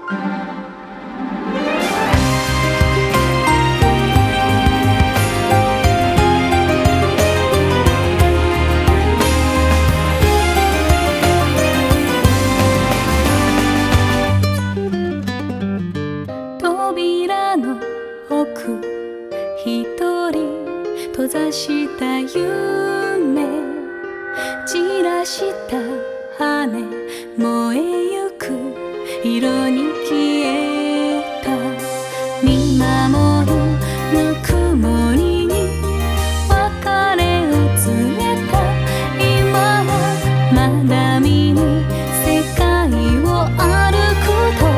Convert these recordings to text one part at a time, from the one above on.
扉の奥一人閉ざした夢散らした羽燃えゆく色に消えた見守るぬくもりに別れを告げた今はまだ見ぬ世界を歩くと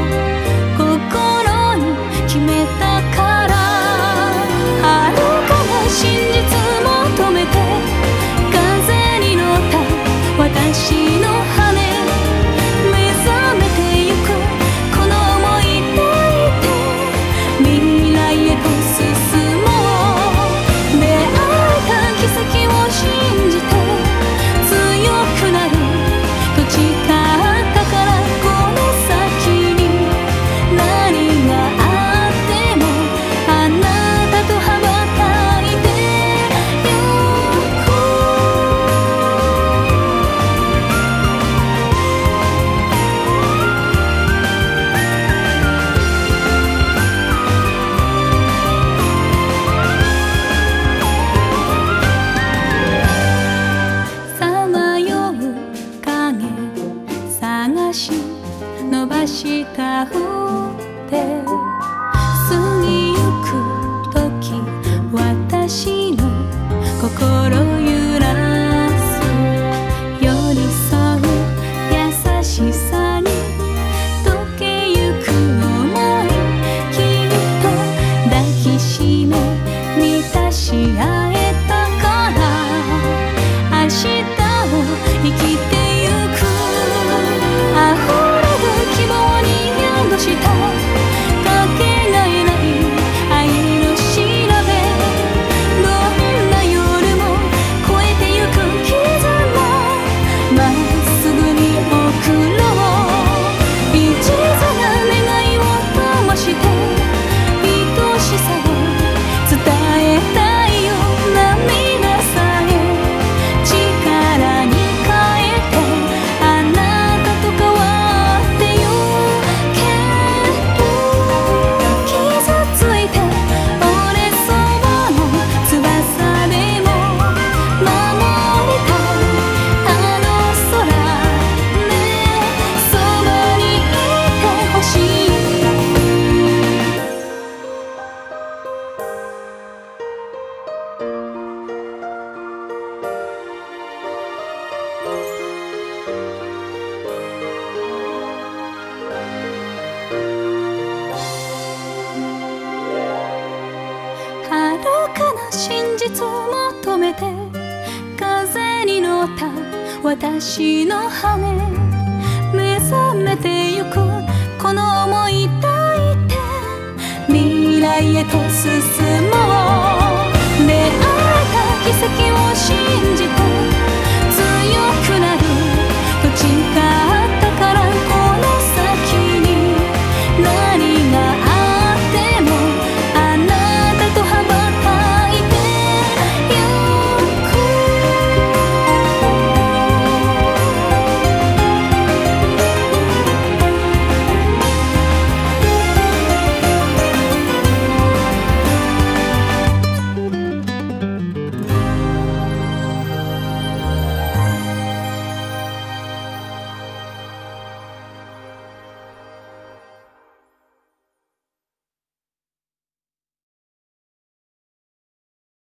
心に決めたから遥かな真実求めて風に乗った私の羽目覚めてゆくこの想い抱いて未来へと進もう出会えた奇跡を信じて強くなると誓ったからこの先に何があってもあなたと羽ばたいてゆくさまよう影探し伸ばした腕過ぎゆく時私の心揺らす寄り添う優しさに溶けゆく想いきっと抱きしめ満たし合えたから明日を生きてゆく溢れる希望に宿したかけがえない愛の調べどんな夜も越えてゆく絆まっすぐに送ろう一途な願いを灯して愛しさを伝えたいよ涙さえ力に変えてあなたと変わってゆける傷ついて折れそうの翼でも守りたいあの空でそばにいてほしい遥かな真実求めて風に乗った私の羽目覚めてゆくこの想い抱いて未来へと進もう出会えた奇跡を信じて